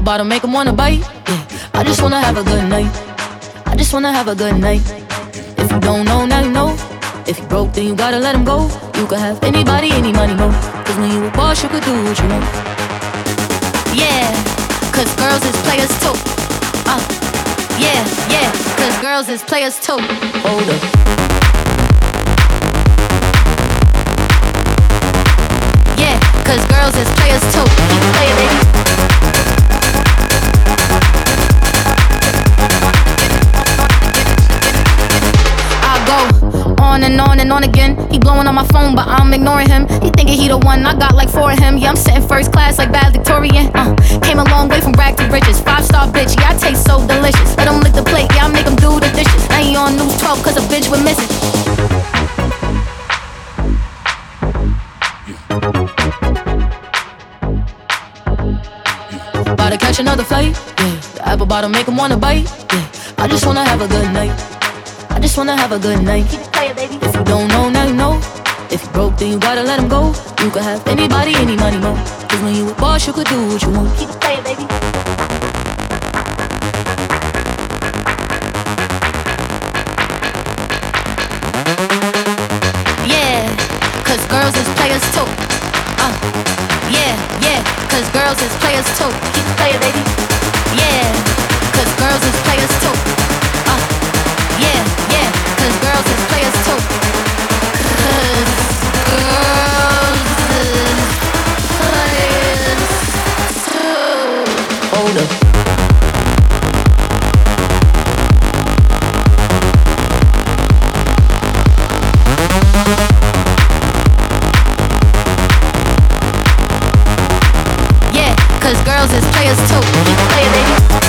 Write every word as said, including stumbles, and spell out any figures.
bottom, make 'em wanna bite. Yeah, I just wanna have a good night. I just wanna have a good night. If you don't know, now you know. If you broke, then you gotta let him go. You could have anybody, any money, no. Cause when you a boss, you could do what you want. Yeah, cause girls is players too. Uh, yeah, yeah, cause girls is players too. Hold up. Yeah, cause girls is players too. Keep playing, baby. On and on and on again. He blowing on my phone, but I'm ignoring him. He thinking he the one, I got like four of him. Yeah, I'm sitting first class like valedictorian. Uh, came a long way from rag to riches. Five star bitch, yeah, I taste so delicious. Let him lick the plate, yeah, I make him do the dishes. Now he on news twelve cause a bitch went missing. About to catch another flight, yeah. The apple bottom make him wanna bite, yeah. I just wanna have a good night. I just wanna have a good night. Keep it playing, baby. If you don't know, now you know. If you broke, then you gotta let him go. You could have anybody, any money, no. Cause when you a boss, you could do what you want. Keep it playing, baby. Yeah, cause girls is players too. Uh, yeah, yeah, cause girls is players too. Keep it playing, baby. Yeah, cause girls is players too. Uh, yeah, yeah, cause girls is players too. Cause girls is players too. Hold up. Yeah, cause girls is players too. Keep playing, baby.